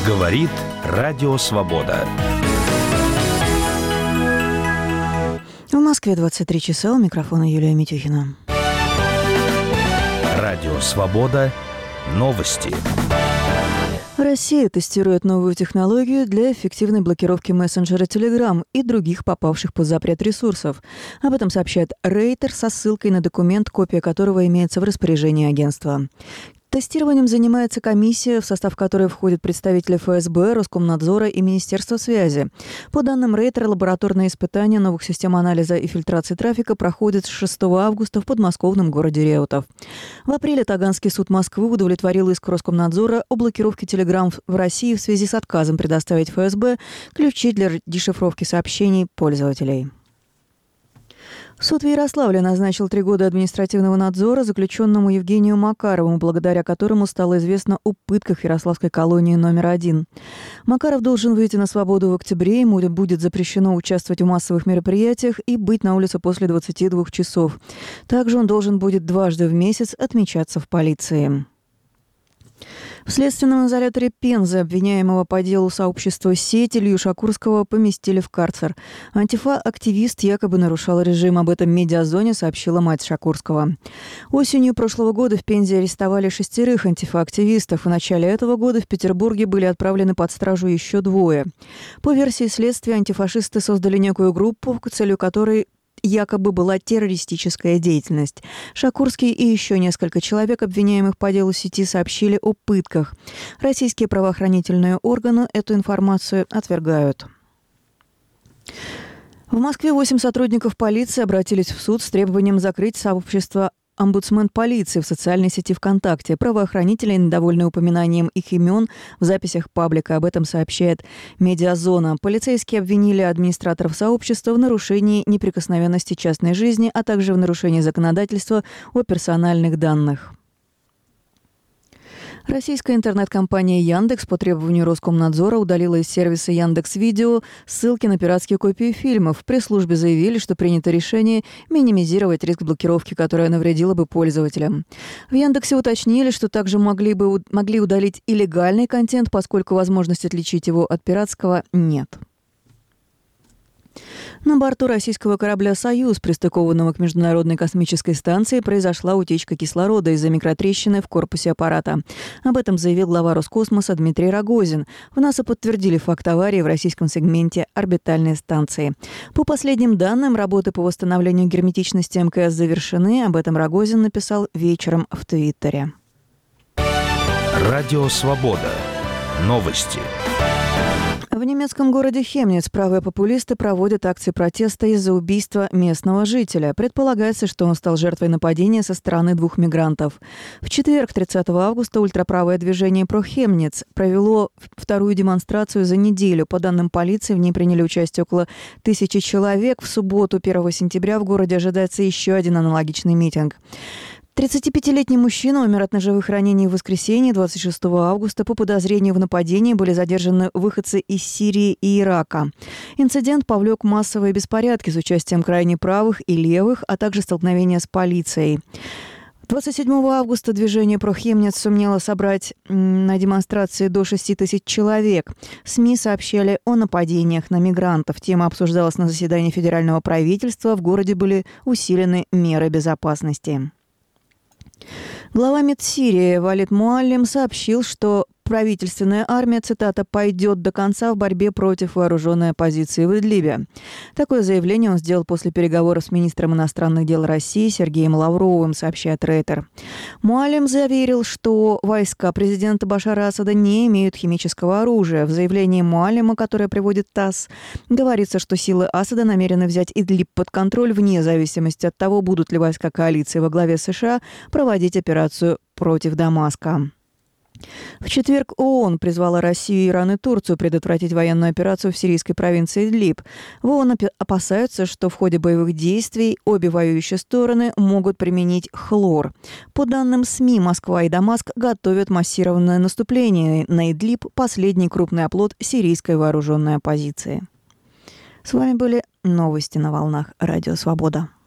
Говорит Радио Свобода. В Москве 23 часа. У микрофона Юлия Митюхина. Радио Свобода. Новости. Россия тестирует новую технологию для эффективной блокировки мессенджера Telegram и других попавших под запрет ресурсов. Об этом сообщает Рейтер со ссылкой на документ, копия которого имеется в распоряжении агентства. Тестированием занимается комиссия, в состав которой входят представители ФСБ, Роскомнадзора и Министерства связи. По данным Рейтера, лабораторные испытания новых систем анализа и фильтрации трафика проходят с 6 августа в подмосковном городе Реутов. В апреле Таганский суд Москвы удовлетворил иск Роскомнадзора о блокировке Telegram в России в связи с отказом предоставить ФСБ ключи для дешифровки сообщений пользователей. Суд в Ярославле назначил 3 года административного надзора заключенному Евгению Макарову, благодаря которому стало известно о пытках в Ярославской колонии номер 1. Макаров должен выйти на свободу в октябре, ему будет запрещено участвовать в массовых мероприятиях и быть на улице после 22 часов. Также он должен будет дважды в месяц отмечаться в полиции. В следственном изоляторе Пензы обвиняемого по делу сообщества «Сеть» Илью Шакурского поместили в карцер. Антифа-активист якобы нарушал режим. Об этом Медиазоне сообщила мать Шакурского. Осенью прошлого года в Пензе арестовали 6 антифа-активистов. В начале этого года в Петербурге были отправлены под стражу еще 2. По версии следствия, антифашисты создали некую группу, целью которой якобы была террористическая деятельность. Шакурский и еще несколько человек, обвиняемых по делу сети, сообщили о пытках. Российские правоохранительные органы эту информацию отвергают. В Москве 8 сотрудников полиции обратились в суд с требованием закрыть сообщество «Омбудсмен полиции» в социальной сети ВКонтакте. Правоохранители недовольны упоминанием их имен в записях паблика. Об этом сообщает Медиазона. Полицейские обвинили администраторов сообщества в нарушении неприкосновенности частной жизни, а также в нарушении законодательства о персональных данных. Российская интернет-компания «Яндекс» по требованию Роскомнадзора удалила из сервиса Яндекс.Видео ссылки на пиратские копии фильмов. В пресс-службе заявили, что принято решение минимизировать риск блокировки, которая навредила бы пользователям. В Яндексе уточнили, что также могли удалить и легальный контент, поскольку возможность отличить его от пиратского нет. На борту российского корабля «Союз», пристыкованного к Международной космической станции, произошла утечка кислорода из-за микротрещины в корпусе аппарата. Об этом заявил глава Роскосмоса Дмитрий Рогозин. В НАСА подтвердили факт аварии в российском сегменте орбитальной станции. По последним данным, работы по восстановлению герметичности МКС завершены. Об этом Рогозин написал вечером в Твиттере. Радио Свобода. Новости. В немецком городе Хемниц правые популисты проводят акции протеста из-за убийства местного жителя. Предполагается, что он стал жертвой нападения со стороны 2 мигрантов. В четверг, 30 августа, ультраправое движение «Про-Хемниц» провело вторую демонстрацию за неделю. По данным полиции, в ней приняли участие около 1000 человек. В субботу, 1 сентября, в городе ожидается еще один аналогичный митинг. 35-летний мужчина умер от ножевых ранений в воскресенье, 26 августа. По подозрению в нападении были задержаны выходцы из Сирии и Ирака. Инцидент повлек массовые беспорядки с участием крайне правых и левых, а также столкновения с полицией. 27 августа движение «Про-Хемниц» сумело собрать на демонстрации до 6000 человек. СМИ сообщали о нападениях на мигрантов. Тема обсуждалась на заседании федерального правительства. В городе были усилены меры безопасности. Глава МИД Сирии Валид Муаллим сообщил, что правительственная армия, цитата, «пойдет до конца в борьбе против вооруженной оппозиции в Идлибе». Такое заявление он сделал после переговоров с министром иностранных дел России Сергеем Лавровым, сообщает Рейтер. Муаллим заверил, что войска президента Башара Асада не имеют химического оружия. В заявлении Муаллима, которое приводит ТАСС, говорится, что силы Асада намерены взять Идлиб под контроль вне зависимости от того, будут ли войска коалиции во главе США проводить операцию против Дамаска. В четверг ООН призвала Россию, Иран и Турцию предотвратить военную операцию в сирийской провинции Идлиб. В ООН опасаются, что в ходе боевых действий обе воюющие стороны могут применить хлор. По данным СМИ, Москва и Дамаск готовят массированное наступление на Идлиб, последний крупный оплот сирийской вооруженной оппозиции. С вами были новости на волнах Радио Свобода.